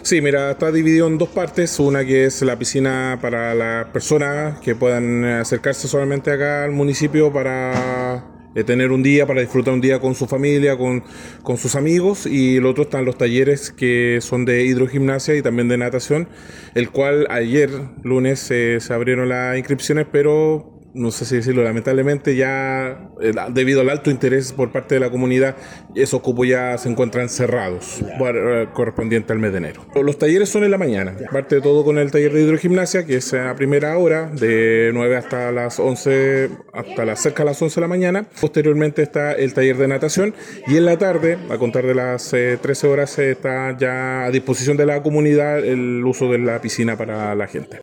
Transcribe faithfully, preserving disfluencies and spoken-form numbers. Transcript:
Sí, mira, está dividido en dos partes. Una que es la piscina para las personas que puedan acercarse solamente acá al municipio para eh, tener un día, para disfrutar un día con su familia, con, con sus amigos. Y el otro están los talleres que son de hidrogimnasia y también de natación, el cual ayer, lunes, eh, se abrieron las inscripciones, pero no sé si decirlo, lamentablemente ya eh, debido al alto interés por parte de la comunidad, esos cupos ya se encuentran cerrados, bueno, eh, correspondiente al mes de enero. Los talleres son en la mañana, parte de todo con el taller de hidrogimnasia, que es a primera hora, de nueve hasta las once, hasta las cerca de las once de la mañana. Posteriormente está el taller de natación y en la tarde, a contar de las eh, trece horas, eh, está ya a disposición de la comunidad el uso de la piscina para la gente.